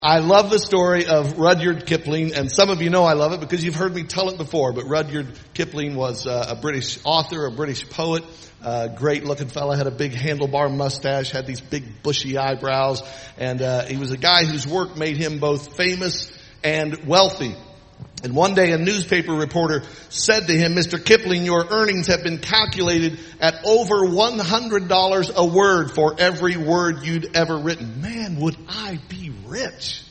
I love the story of Rudyard Kipling, and some of you know I love it because you've heard me tell it before, but Rudyard Kipling was a British author, a British poet, great looking fella, had a big handlebar mustache, had these big bushy eyebrows, and he was a guy whose work made him both famous and wealthy. And one day a newspaper reporter said to him, "Mr. Kipling, your earnings have been calculated at over $100 a word for every word you'd ever written." Man, would I be rich.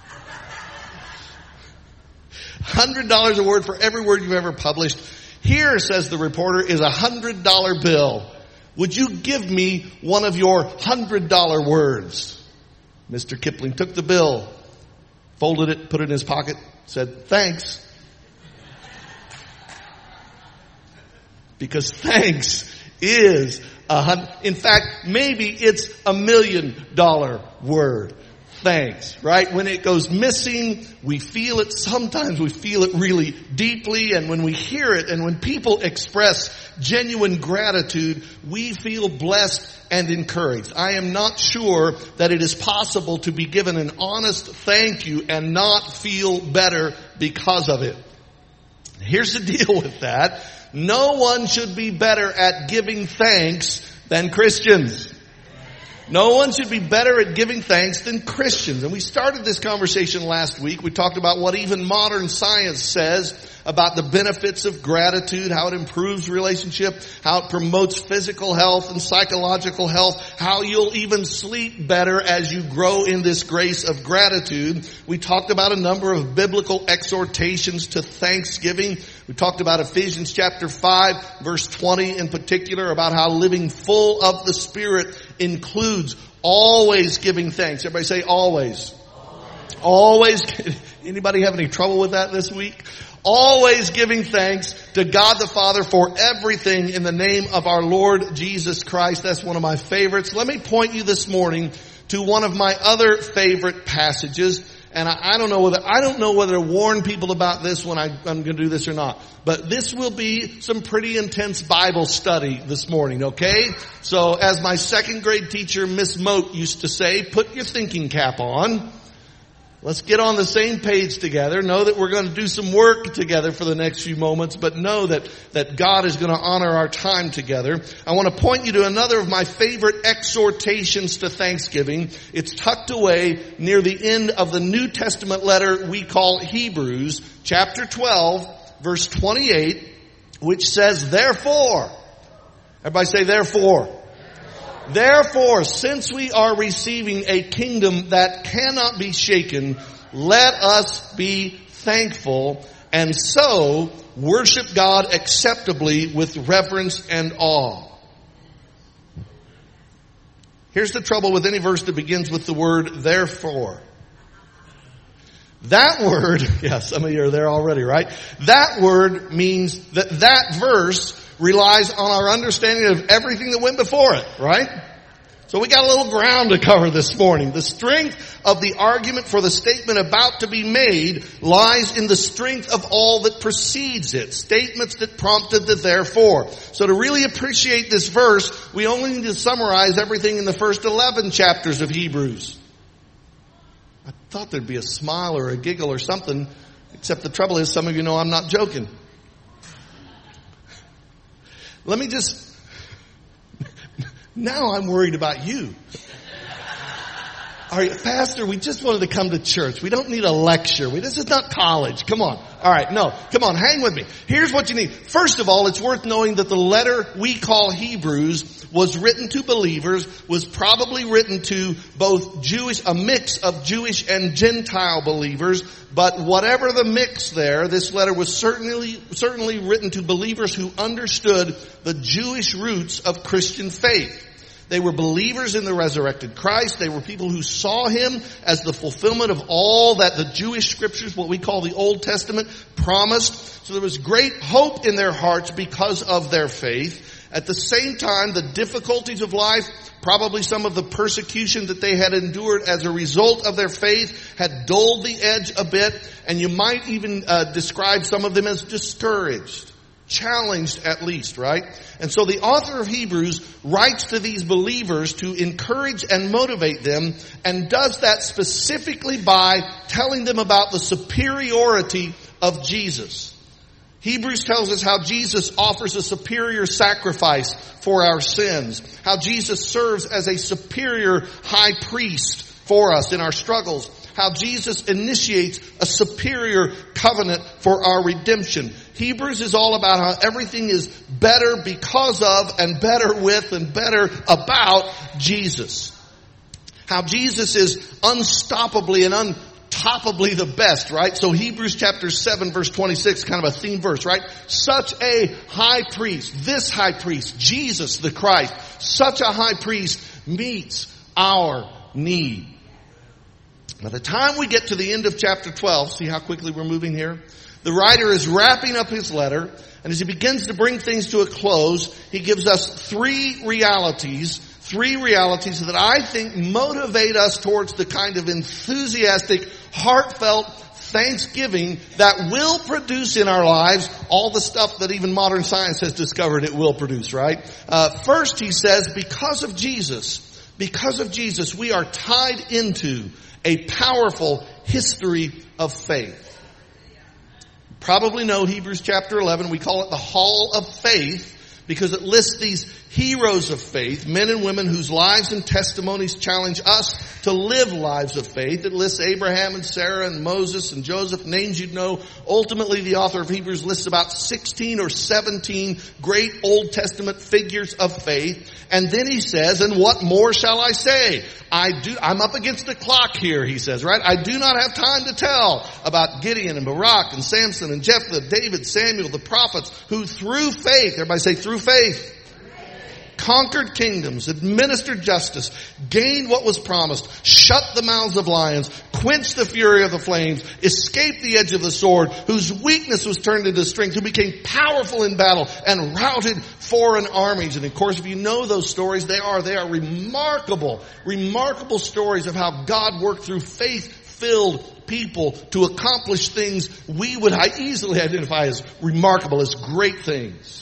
$100 a word for every word you've ever published. Here, says the reporter, is a $100 bill. Would you give me one of your $100 words? Mr. Kipling took the bill, folded it, put it in his pocket, said, "Thanks." Because thanks is in fact, maybe it's $1 million word. Thanks, right? When it goes missing, we feel it. Sometimes we feel it really deeply. And when we hear it and when people express genuine gratitude, we feel blessed and encouraged. I am not sure that it is possible to be given an honest thank you and not feel better because of it. Here's the deal with that. No one should be better at giving thanks than Christians. No one should be better at giving thanks than Christians. And we started this conversation last week. We talked about what even modern science says about the benefits of gratitude, how it improves relationship, how it promotes physical health and psychological health, how you'll even sleep better as you grow in this grace of gratitude. We talked about a number of biblical exhortations to thanksgiving. We talked about Ephesians chapter 5, verse 20 in particular, about how living full of the Spirit includes always giving thanks. Everybody say always. Always. Anybody have any trouble with that this week? Always giving thanks to God the Father for everything in the name of our Lord Jesus Christ. That's one of my favorites. Let me point you this morning to one of my other favorite passages. And I don't know whether to warn people about this when I'm going to do this or not. But this will be some pretty intense Bible study this morning, okay? So as my second grade teacher, Miss Moat, used to say, put your thinking cap on. Let's get on the same page together. Know that we're going to do some work together for the next few moments, but know that God is going to honor our time together. I want to point you to another of my favorite exhortations to Thanksgiving. It's tucked away near the end of the New Testament letter we call Hebrews, chapter 12, verse 28, which says, "Therefore," everybody say therefore. "Therefore, since we are receiving a kingdom that cannot be shaken, let us be thankful and so worship God acceptably with reverence and awe." Here's the trouble with any verse that begins with the word therefore. That word, yeah, some of you are there already, right? That word means that verse relies on our understanding of everything that went before it, right? So we got a little ground to cover this morning. The strength of the argument for the statement about to be made lies in the strength of all that precedes it. Statements that prompted the therefore. So to really appreciate this verse, we only need to summarize everything in the first 11 chapters of Hebrews. I thought there'd be a smile or a giggle or something, except the trouble is some of you know I'm not joking. Let me just, now I'm worried about you. All right, Pastor, we just wanted to come to church. We don't need a lecture. This is not college. Come on. All right, no. Come on, hang with me. Here's what you need. First of all, it's worth knowing that the letter we call Hebrews was written to believers, was probably written to both a mix of Jewish and Gentile believers. But whatever the mix there, this letter was certainly written to believers who understood the Jewish roots of Christian faith. They were believers in the resurrected Christ. They were people who saw Him as the fulfillment of all that the Jewish scriptures, what we call the Old Testament, promised. So there was great hope in their hearts because of their faith. At the same time, the difficulties of life, probably some of the persecution that they had endured as a result of their faith, had dulled the edge a bit. And you might even describe some of them as discouraged. challenged at least, right? And so the author of Hebrews writes to these believers to encourage and motivate them, and does that specifically by telling them about the superiority of Jesus. Hebrews tells us how Jesus offers a superior sacrifice for our sins, how Jesus serves as a superior high priest for us in our struggles, how Jesus initiates a superior covenant for our redemption. Hebrews is all about how everything is better because of and better with and better about Jesus. How Jesus is unstoppably and untoppably the best, right? So Hebrews chapter 7 verse 26, kind of a theme verse, right? Such a high priest, this high priest, Jesus the Christ, such a high priest meets our need. By the time we get to the end of chapter 12, see how quickly we're moving here? The writer is wrapping up his letter, and as he begins to bring things to a close, he gives us three realities that I think motivate us towards the kind of enthusiastic, heartfelt thanksgiving that will produce in our lives all the stuff that even modern science has discovered it will produce, right? First, he says, because of Jesus, we are tied into a powerful history of faith. Probably know Hebrews chapter 11. We call it the Hall of Faith because it lists these heroes of faith, men and women whose lives and testimonies challenge us to live lives of faith. It lists Abraham and Sarah and Moses and Joseph, names you'd know. Ultimately, the author of Hebrews lists about 16 or 17 great Old Testament figures of faith. And then he says, and what more shall I say? I'm up against the clock here, he says, right? I do not have time to tell about Gideon and Barak and Samson and Jephthah, David, Samuel, the prophets, who through faith, everybody say through faith, conquered kingdoms, administered justice, gained what was promised, shut the mouths of lions, quenched the fury of the flames, escaped the edge of the sword, whose weakness was turned into strength, who became powerful in battle and routed foreign armies. And of course, if you know those stories, they are remarkable stories of how God worked through faith-filled people to accomplish things we would easily identify as remarkable, as great things.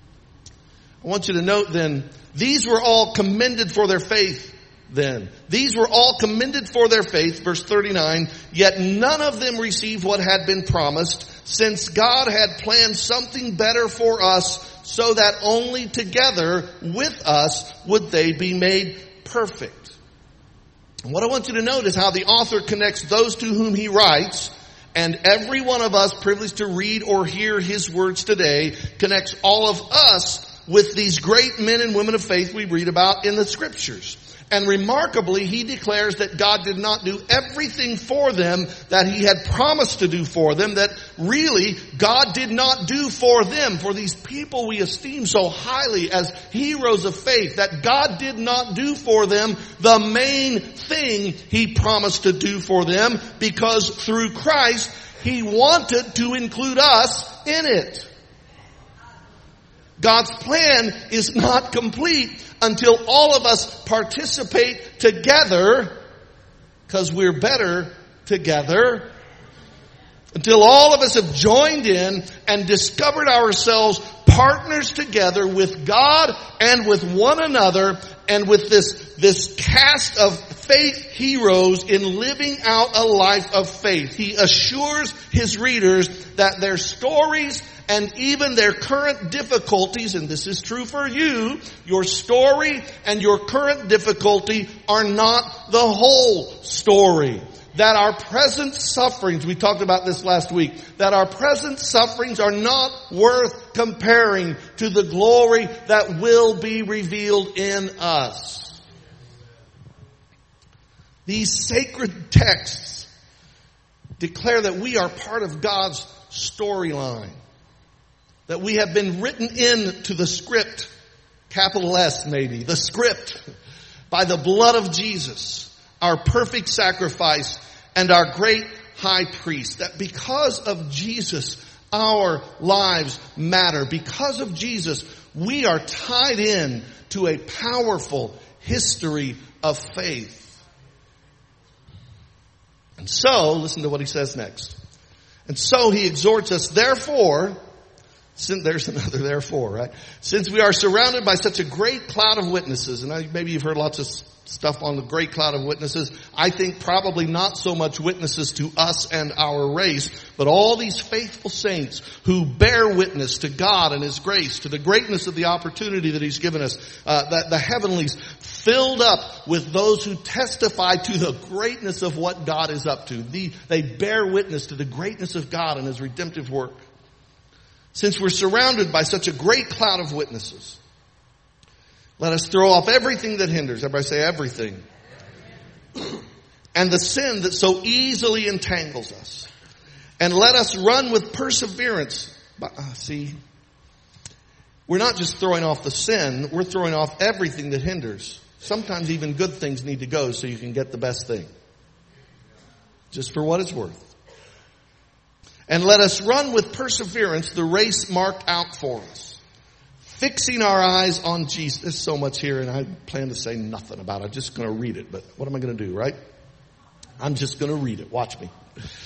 I want you to note then, these were all commended for their faith then. These were all commended for their faith, verse 39, yet none of them received what had been promised, since God had planned something better for us, so that only together with us would they be made perfect. And what I want you to note is how the author connects those to whom he writes, and every one of us privileged to read or hear his words today, connects all of us with these great men and women of faith we read about in the scriptures. And remarkably, he declares that God did not do everything for them that he had promised to do for them, that really God did not do for them, for these people we esteem so highly as heroes of faith, that God did not do for them the main thing he promised to do for them, because through Christ, he wanted to include us in it. God's plan is not complete until all of us participate together, because we're better together. Until all of us have joined in and discovered ourselves partners together with God and with one another, and with this cast of faith heroes in living out a life of faith. He assures his readers that their stories and even their current difficulties, and this is true for you, your story and your current difficulty are not the whole story. That our present sufferings, we talked about this last week, that our present sufferings are not worth comparing to the glory that will be revealed in us. These sacred texts declare that we are part of God's storyline. That we have been written into the script, capital S maybe, the script, by the blood of Jesus, our perfect sacrifice and our great high priest. That because of Jesus, our lives matter. Because of Jesus, we are tied in to a powerful history of faith. And so, listen to what he says next. And so he exhorts us, therefore, There's another therefore, right? Since we are surrounded by such a great cloud of witnesses, and maybe you've heard lots of stuff on the great cloud of witnesses. I think probably not so much witnesses to us and our race, but all these faithful saints who bear witness to God and His grace, to the greatness of the opportunity that He's given us, that the heavenlies filled up with those who testify to the greatness of what God is up to. They bear witness to the greatness of God and His redemptive work. Since we're surrounded by such a great cloud of witnesses, let us throw off everything that hinders. Everybody say everything. And the sin that so easily entangles us. And let us run with perseverance. See, we're not just throwing off the sin, we're throwing off everything that hinders. Sometimes even good things need to go so you can get the best thing. Just for what it's worth. And let us run with perseverance the race marked out for us. Fixing our eyes on Jesus. There's so much here and I plan to say nothing about it. I'm just going to read it. But what am I going to do, right? I'm just going to read it. Watch me.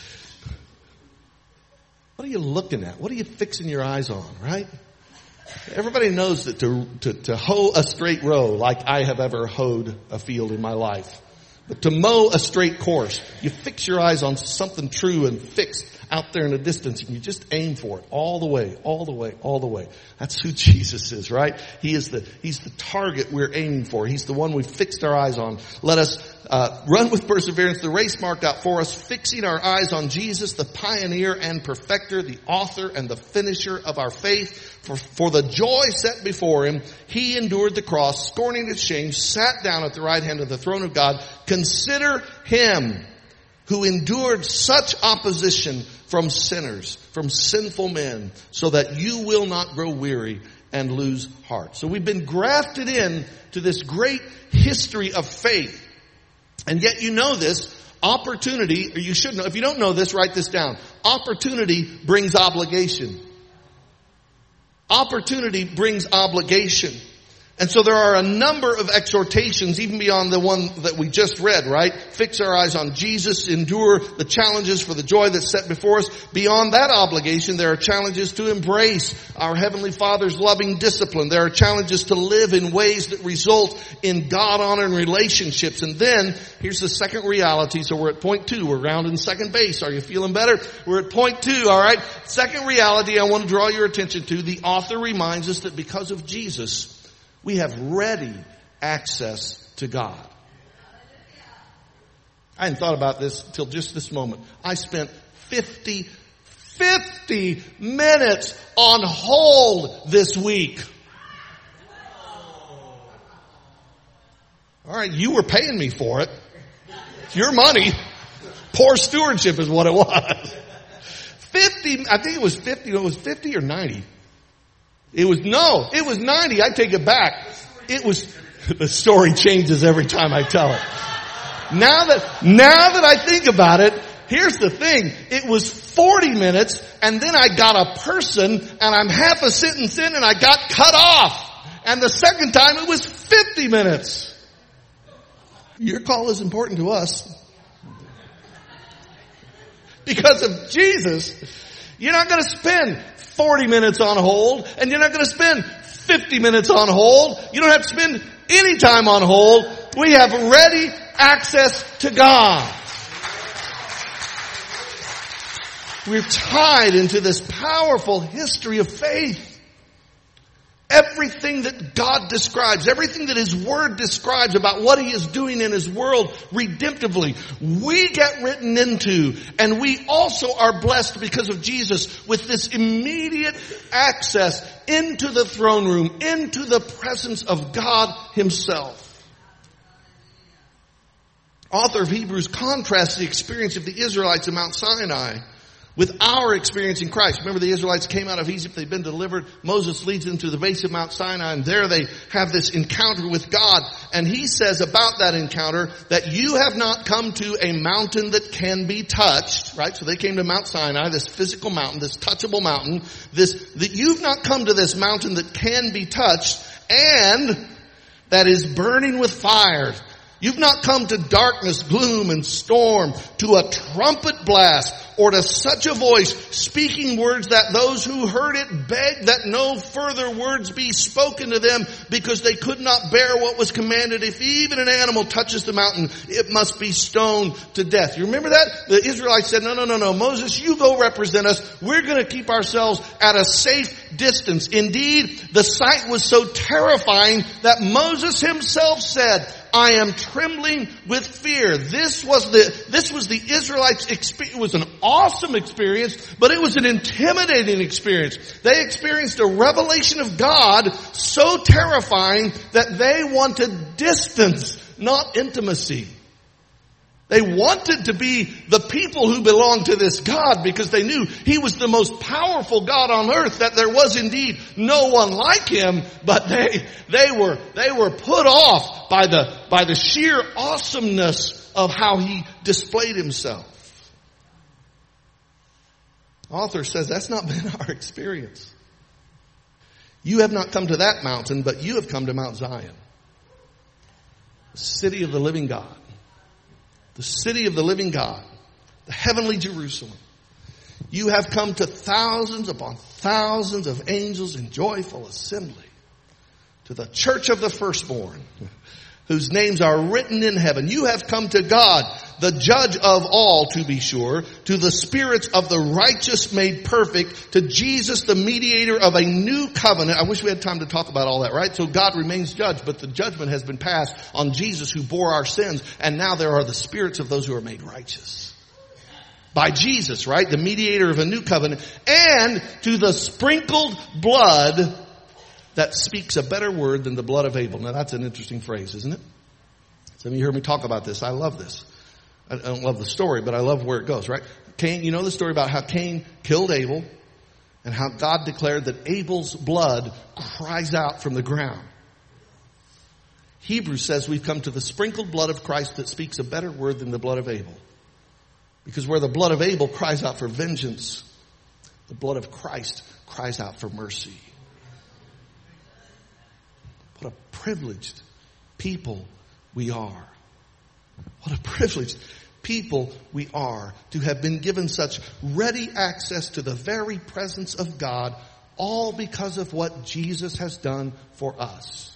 What are you looking at? What are you fixing your eyes on, right? Everybody knows that to hoe a straight row like I have ever hoed a field in my life. But to mow a straight course, you fix your eyes on something true and fixed out there in the distance, and you just aim for it all the way, all the way, all the way. That's who Jesus is, right? He's the target we're aiming for. He's the one we've fixed our eyes on. Let us run with perseverance the race marked out for us, fixing our eyes on Jesus, the pioneer and perfecter, the author and the finisher of our faith. For the joy set before Him, He endured the cross, scorning its shame, sat down at the right hand of the throne of God. Consider Him who endured such opposition from sinners, from sinful men, so that you will not grow weary and lose heart. So we've been grafted in to this great history of faith. And yet you know this, opportunity, or you should know, if you don't know this, write this down. Opportunity brings obligation. Opportunity brings obligation. And so there are a number of exhortations, even beyond the one that we just read, right? Fix our eyes on Jesus, endure the challenges for the joy that's set before us. Beyond that obligation, there are challenges to embrace our Heavenly Father's loving discipline. There are challenges to live in ways that result in God-honoring relationships. And then, here's the second reality. So we're at point 2. We're rounding second base. Are you feeling better? We're at point 2, all right? Second reality I want to draw your attention to. The author reminds us that because of Jesus, we have ready access to God. I hadn't thought about this till just this moment. I spent 50 minutes on hold this week. All right, you were paying me for it. It's your money. Poor stewardship is what it was. 50, I think it was 50, it was 50 or 90. It was 90. I take it back. The story changes every time I tell it. Now that I think about it, here's the thing. It was 40 minutes and then I got a person and I'm half a sentence in and I got cut off. And the second time it was 50 minutes. Your call is important to us. Because of Jesus, you're not going to spend 40 minutes on hold, and you're not going to spend 50 minutes on hold. You don't have to spend any time on hold. We have ready access to God. We're tied into this powerful history of faith. Everything that God describes, everything that His Word describes about what He is doing in His world redemptively, we get written into, and we also are blessed because of Jesus with this immediate access into the throne room, into the presence of God Himself. Author of Hebrews contrasts the experience of the Israelites at Mount Sinai with our experience in Christ. Remember, the Israelites came out of Egypt. They've been delivered. Moses leads them to the base of Mount Sinai, and there they have this encounter with God. And he says about that encounter that you have not come to a mountain that can be touched, right? So they came to Mount Sinai, this physical mountain, this touchable mountain, that you've not come to this mountain that can be touched and that is burning with fire. You've not come to darkness, gloom, and storm, to a trumpet blast, or to such a voice, speaking words that those who heard it begged that no further words be spoken to them, because they could not bear what was commanded. If even an animal touches the mountain, it must be stoned to death. You remember that? The Israelites said, no, Moses, you go represent us. We're going to keep ourselves at a safe distance. Indeed, the sight was so terrifying that Moses himself said, I am trembling with fear. This was the Israelites' experience. It was an awesome experience, but it was an intimidating experience. They experienced a revelation of God so terrifying that they wanted distance, not intimacy. They wanted to be the people who belonged to this God because they knew He was the most powerful God on earth, that there was indeed no one like Him, but they were put off by the sheer awesomeness of how He displayed Himself. The author says that's not been our experience. You have not come to that mountain, but you have come to Mount Zion, the city of the living God. The city of the living God, the heavenly Jerusalem. You have come to thousands upon thousands of angels in joyful assembly, to the church of the firstborn, whose names are written in heaven. You have come to God, the judge of all, to be sure, to the spirits of the righteous made perfect, to Jesus, the mediator of a new covenant. I wish we had time to talk about all that, right? So God remains judge, but the judgment has been passed on Jesus who bore our sins, and now there are the spirits of those who are made righteous by Jesus, right? The mediator of a new covenant, and to the sprinkled blood that speaks a better word than the blood of Abel. Now that's an interesting phrase, isn't it? Some of you heard me talk about this. I love this. I don't love the story, but I love where it goes, right? Cain, you know the story about how Cain killed Abel and how God declared that Abel's blood cries out from the ground. Hebrews says we've come to the sprinkled blood of Christ that speaks a better word than the blood of Abel. Because where the blood of Abel cries out for vengeance, the blood of Christ cries out for mercy. What a privileged people we are. What a privileged people we are to have been given such ready access to the very presence of God, all because of what Jesus has done for us.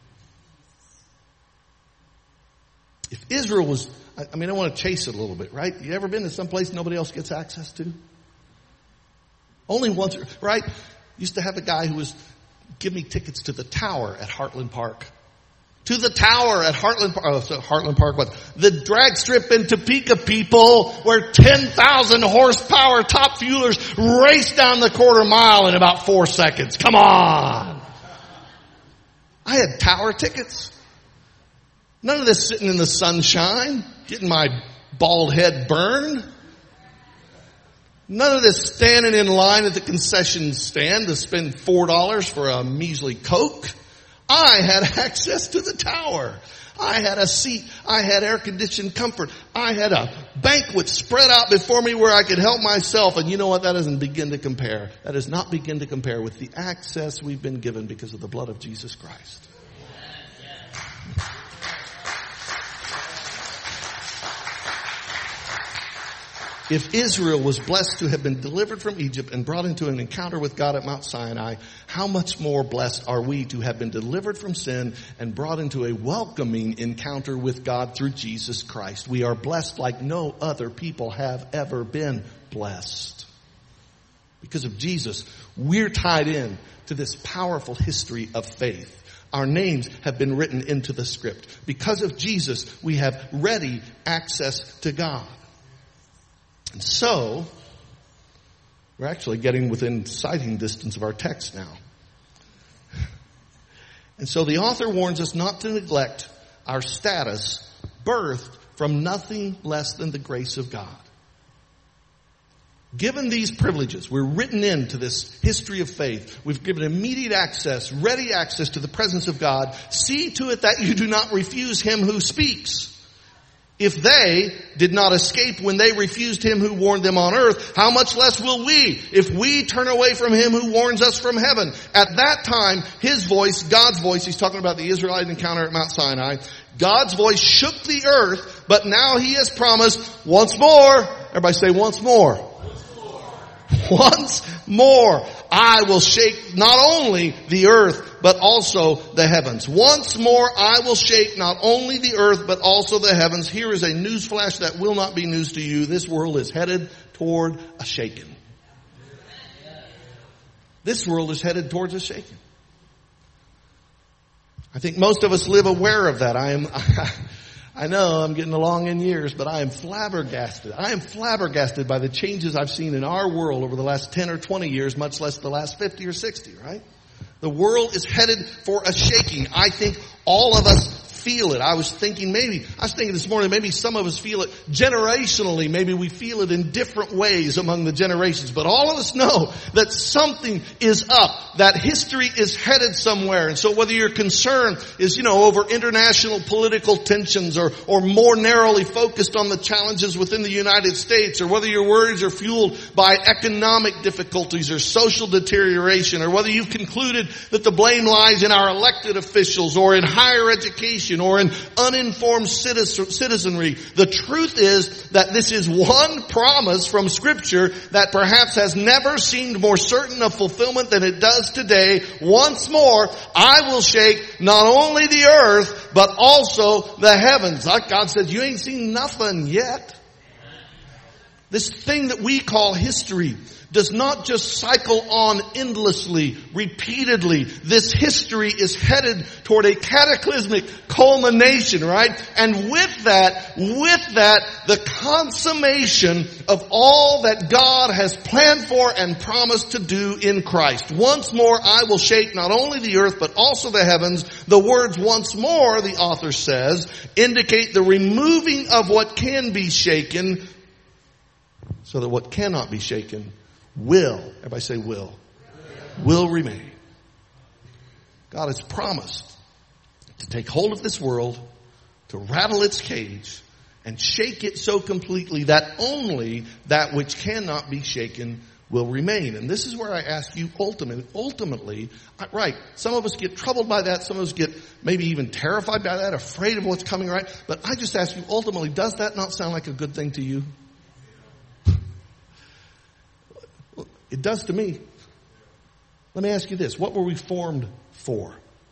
If Israel was, I want to chase it a little bit, right? You ever been to some place nobody else gets access to? Only once, right? Used to have a guy who was give me tickets to the tower at Heartland Park. To the tower at Heartland Park. Oh, so Heartland Park was the drag strip in Topeka, people, where 10,000 horsepower top fuelers race down the quarter mile in about 4 seconds. Come on. I had tower tickets. None of this sitting in the sunshine, getting my bald head burned. None of this standing in line at the concession stand to spend $4 for a measly Coke. I had access to the tower. I had a seat. I had air-conditioned comfort. I had a banquet spread out before me where I could help myself. And you know what? That doesn't begin to compare. That does not begin to compare with the access we've been given because of the blood of Jesus Christ. If Israel was blessed to have been delivered from Egypt and brought into an encounter with God at Mount Sinai, how much more blessed are we to have been delivered from sin and brought into a welcoming encounter with God through Jesus Christ. We are blessed like no other people have ever been blessed. Because of Jesus, we're tied in to this powerful history of faith. Our names have been written into the script. Because of Jesus, we have ready access to God. And so, we're actually getting within sighting distance of our text now. And so the author warns us not to neglect our status, birthed from nothing less than the grace of God. Given these privileges, we're written into this history of faith. We've given immediate access, ready access to the presence of God. See to it that you do not refuse Him who speaks. If they did not escape when they refused Him who warned them on earth, how much less will we if we turn away from Him who warns us from heaven? At that time, His voice, God's voice, He's talking about the Israelite encounter at Mount Sinai, God's voice shook the earth, but now he has promised once more. Everybody say once more. Once more, I will shake not only the earth, but also the heavens. Once more, I will shake not only the earth, but also the heavens. Here is a news flash that will not be news to you. This world is headed toward a shaking. This world is headed towards a shaking. I think most of us live aware of that. I know I'm getting along in years, but I am flabbergasted. I am flabbergasted by the changes I've seen in our world over the last 10 or 20 years, much less the last 50 or 60, right? The world is headed for a shaking. I think all of us feel it. I was thinking this morning, maybe some of us feel it generationally. Maybe we feel it in different ways among the generations. But all of us know that something is up, that history is headed somewhere. And so whether your concern is, over international political tensions or more narrowly focused on the challenges within the United States, or whether your worries are fueled by economic difficulties or social deterioration, or whether you've concluded that the blame lies in our elected officials or in higher education or in uninformed citizenry. The truth is that this is one promise from Scripture that perhaps has never seemed more certain of fulfillment than it does today. Once more, I will shake not only the earth, but also the heavens. Like God says, you ain't seen nothing yet. This thing that we call history does not just cycle on endlessly, repeatedly. This history is headed toward a cataclysmic culmination, right? And with that, the consummation of all that God has planned for and promised to do in Christ. Once more, I will shake not only the earth, but also the heavens. The words once more, the author says, indicate the removing of what can be shaken, so that what cannot be shaken will, everybody say will remain. God has promised to take hold of this world, to rattle its cage, and shake it so completely that only that which cannot be shaken will remain. And this is where I ask you ultimately, right, some of us get troubled by that, some of us get maybe even terrified by that, afraid of what's coming, right? But I just ask you ultimately, does that not sound like a good thing to you? It does to me. Let me ask you this. What were we formed for?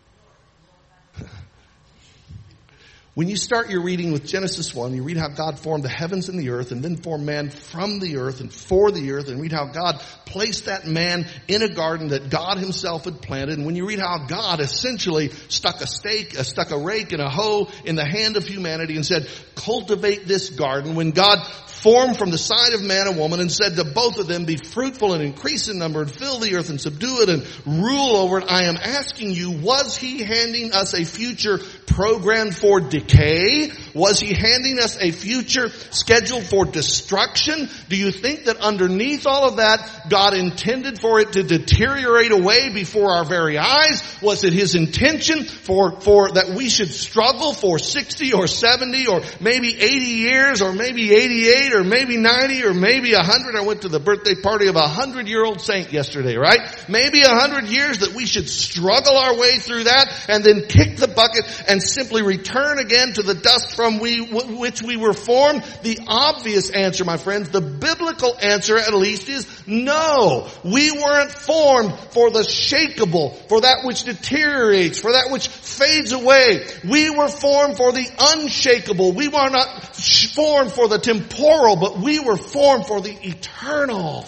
When you start your reading with Genesis 1, you read how God formed the heavens and the earth and then formed man from the earth and for the earth, and read how God placed that man in a garden that God himself had planted. And when you read how God essentially stuck a rake and a hoe in the hand of humanity and said, cultivate this garden. When God formed from the side of man a woman and said to both of them, be fruitful and increase in number and fill the earth and subdue it and rule over it. I am asking you, was he handing us a future programmed for decay? Was he handing us a future scheduled for destruction? Do you think that underneath all of that, God intended for it to deteriorate away before our very eyes? Was it his intention for that we should struggle for 60 or 70 or maybe 80 years or maybe 88 or maybe 90 or maybe 100? I went to the birthday party of a 100-year-old saint yesterday, right? Maybe 100 years that we should struggle our way through that and then kick the bucket and simply return again to the dust from which we were formed. The obvious answer, my friends, the biblical answer at least, is no. We weren't formed for the shakeable, for that which deteriorates, for that which fades away. We were formed for the unshakable. We were not formed for the temporal, but we were formed for the eternal.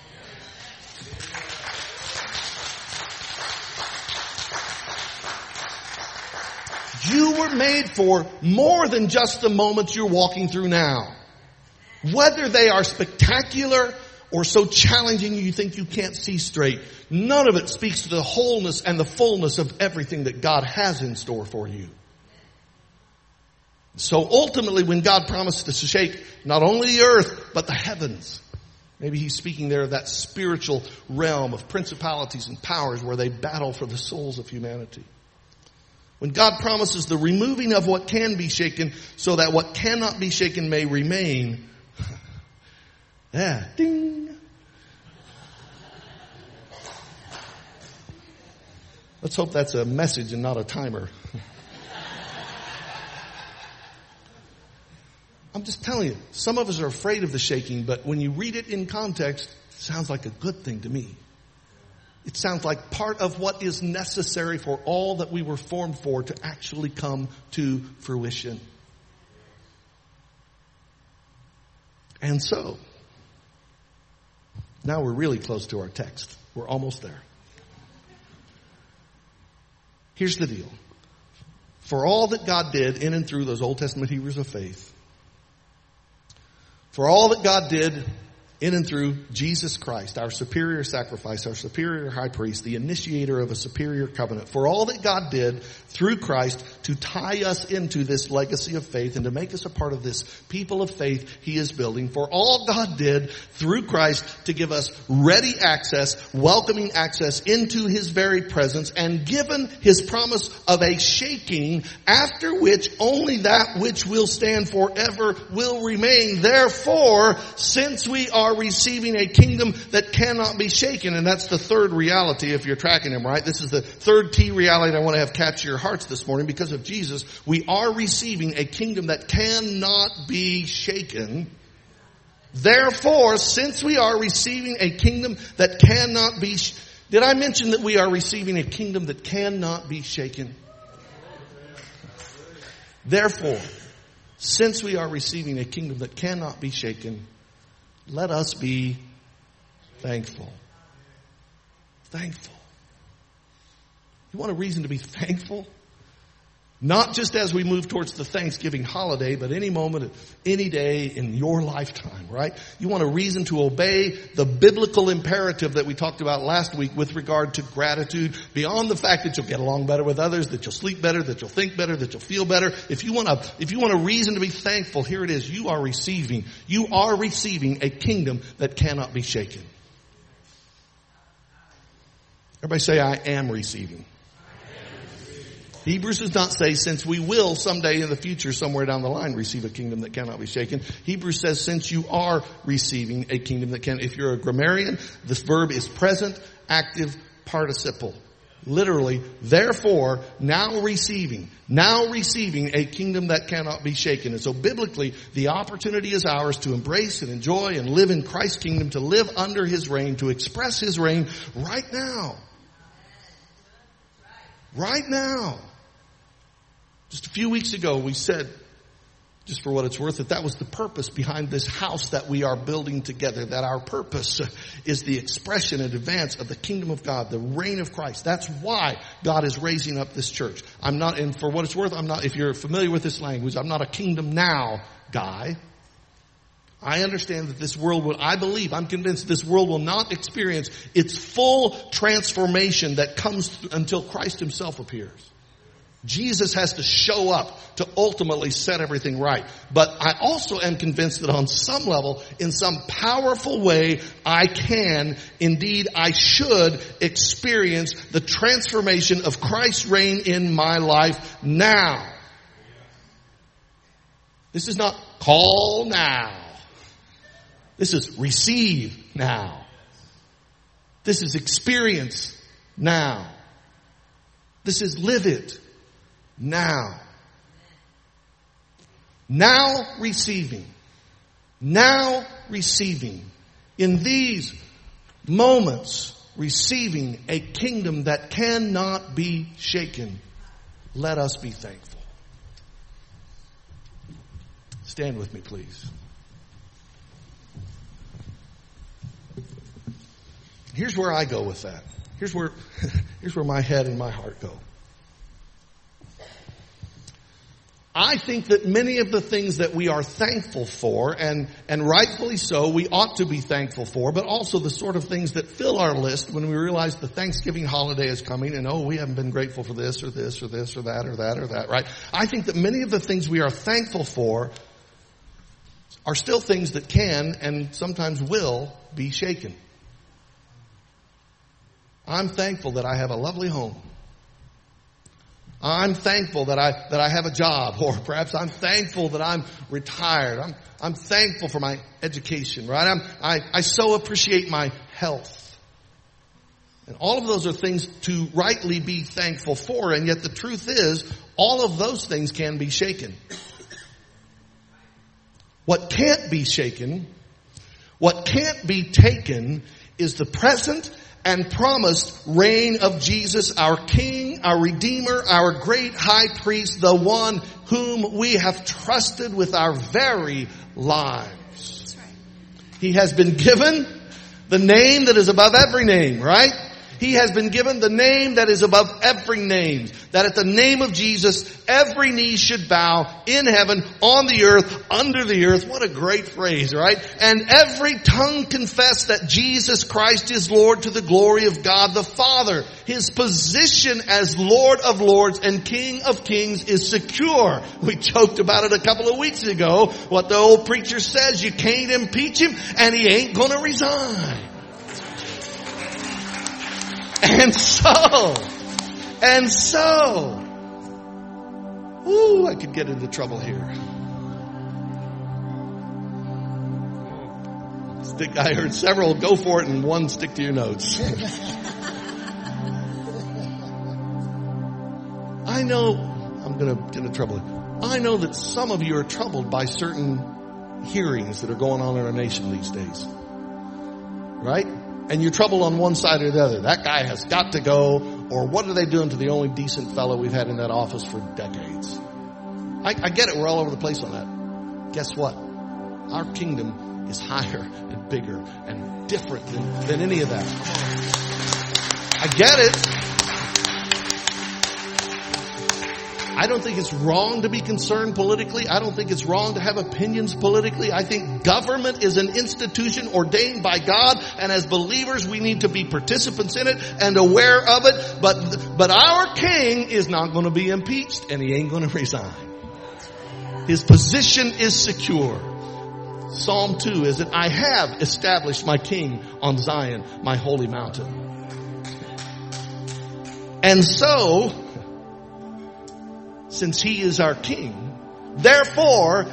You were made for more than just the moments you're walking through now. Whether they are spectacular or so challenging you think you can't see straight, none of it speaks to the wholeness and the fullness of everything that God has in store for you. So ultimately, when God promised to shake not only the earth, but the heavens, maybe he's speaking there of that spiritual realm of principalities and powers where they battle for the souls of humanity. When God promises the removing of what can be shaken so that what cannot be shaken may remain. Yeah, ding. Let's hope that's a message and not a timer. I'm just telling you, some of us are afraid of the shaking, but when you read it in context, it sounds like a good thing to me. It sounds like part of what is necessary for all that we were formed for to actually come to fruition. And so, now we're really close to our text. We're almost there. Here's the deal. For all that God did in and through those Old Testament Hebrews of faith, for all that God did in and through Jesus Christ, our superior sacrifice, our superior high priest, the initiator of a superior covenant, for all that God did through Christ to tie us into this legacy of faith and to make us a part of this people of faith He is building, for all God did through Christ to give us ready access, welcoming access into His very presence, and given His promise of a shaking after which only that which will stand forever will remain. Therefore, since we are receiving a kingdom that cannot be shaken, and that's the third reality if you're tracking them, right? This is the third key reality I want to have capture your hearts this morning. Because of Jesus, we are receiving a kingdom that cannot be shaken. Therefore, since we are receiving a kingdom that cannot be did I mention that we are receiving a kingdom that cannot be shaken? Therefore, since we are receiving a kingdom that cannot be shaken, let us be thankful. Thankful. You want a reason to be thankful? Not just as we move towards the Thanksgiving holiday, but any moment, any day in your lifetime, right? You want a reason to obey the biblical imperative that we talked about last week with regard to gratitude, beyond the fact that you'll get along better with others, that you'll sleep better, that you'll think better, that you'll feel better. If you want a reason to be thankful, here it is. You are receiving a kingdom that cannot be shaken. Everybody say, I am receiving. Hebrews does not say, since we will someday in the future, somewhere down the line, receive a kingdom that cannot be shaken. Hebrews says, since you are receiving a kingdom that can. If you're a grammarian, this verb is present, active, participle. Literally, therefore, now receiving a kingdom that cannot be shaken. And so biblically, the opportunity is ours to embrace and enjoy and live in Christ's kingdom, to live under His reign, to express His reign right now. Right now. Just a few weeks ago, we said, just for what it's worth, that was the purpose behind this house that we are building together. That our purpose is the expression and advance of the kingdom of God, the reign of Christ. That's why God is raising up this church. And for what it's worth, if you're familiar with this language, I'm not a kingdom now guy. I understand that I'm convinced this world will not experience its full transformation that comes until Christ Himself appears. Jesus has to show up to ultimately set everything right. But I also am convinced that on some level, in some powerful way, I should experience the transformation of Christ's reign in my life now. This is not call now. This is receive now. This is experience now. This is live it now. Now receiving. Now receiving. In these moments, receiving a kingdom that cannot be shaken. Let us be thankful. Stand with me, please. Here's where I go with that. Here's where my head and my heart go. I think that many of the things that we are thankful for, and rightfully so, we ought to be thankful for, but also the sort of things that fill our list when we realize the Thanksgiving holiday is coming and, we haven't been grateful for this or this or this or that or that or that, right? I think that many of the things we are thankful for are still things that can and sometimes will be shaken. I'm thankful that I have a lovely home. I'm thankful that I have a job, or perhaps I'm thankful that I'm retired. I'm thankful for my education, right? I so appreciate my health. And all of those are things to rightly be thankful for, and yet the truth is, all of those things can be shaken. What can't be shaken, what can't be taken is the present and promised reign of Jesus, our King, our Redeemer, our great high priest, the one whom we have trusted with our very lives. That's right. He has been given the name that is above every name, right? He has been given the name that is above every name. That at the name of Jesus, every knee should bow in heaven, on the earth, under the earth. What a great phrase, right? And every tongue confess that Jesus Christ is Lord to the glory of God the Father. His position as Lord of Lords and King of Kings is secure. We joked about it a couple of weeks ago. What the old preacher says, you can't impeach him and he ain't gonna resign. And so, I could get into trouble here. I heard several go for it and one stick to your notes. I know, I'm going to get into trouble. I know that some of you are troubled by certain hearings that are going on in our nation these days. Right? And you're troubled on one side or the other. That guy has got to go, or what are they doing to the only decent fellow we've had in that office for decades? I get it. We're all over the place on that. Guess what? Our kingdom is higher and bigger and different than any of that. I get it. I don't think it's wrong to be concerned politically. I don't think it's wrong to have opinions politically. I think government is an institution ordained by God, and as believers we need to be participants in it and aware of it. But our King is not going to be impeached, and he ain't going to resign. His position is secure. Psalm 2 is that I have established my King on Zion, my holy mountain. And so, since he is our King, therefore,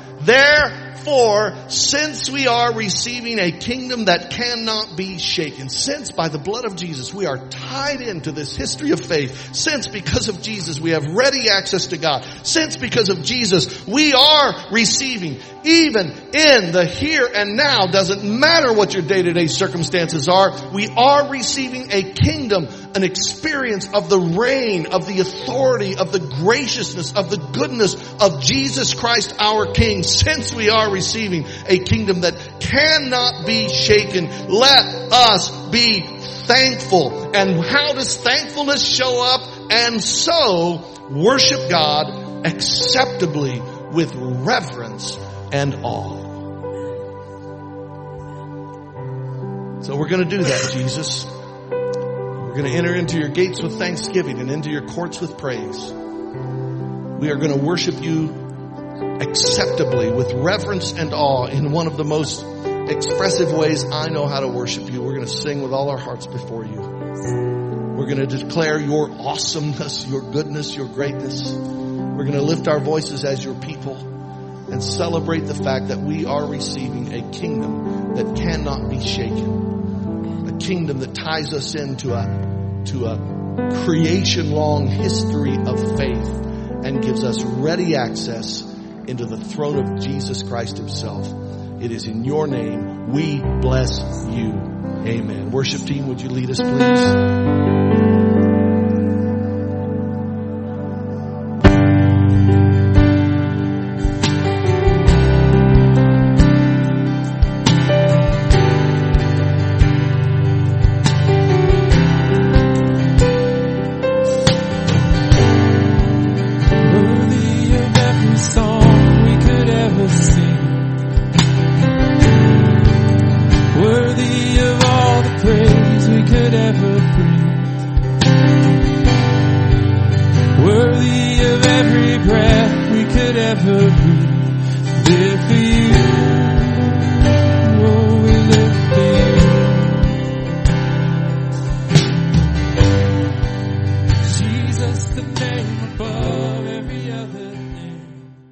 since we are receiving a kingdom that cannot be shaken, since by the blood of Jesus we are tied into this history of faith, since because of Jesus we have ready access to God, since because of Jesus we are receiving, even in the here and now, doesn't matter what your day-to-day circumstances are, we are receiving a kingdom, an experience of the reign, of the authority, of the graciousness, of the goodness of Jesus Christ our King. Since we are receiving a kingdom that cannot be shaken, let us be thankful. And how does thankfulness show up? And so worship God acceptably with reverence and awe. So we're going to do that, Jesus. We're going to enter into your gates with thanksgiving and into your courts with praise. We are going to worship you acceptably with reverence and awe in one of the most expressive ways I know how to worship you. We're going to sing with all our hearts before you. We're going to declare your awesomeness, your goodness, your greatness. We're going to lift our voices as your people and celebrate the fact that we are receiving a kingdom that cannot be shaken. A kingdom that ties us into a creation-long history of faith and gives us ready access into the throne of Jesus Christ himself. It is in your name we bless you. Amen. Worship team, would you lead us, please? Worthy of every breath we could ever breathe.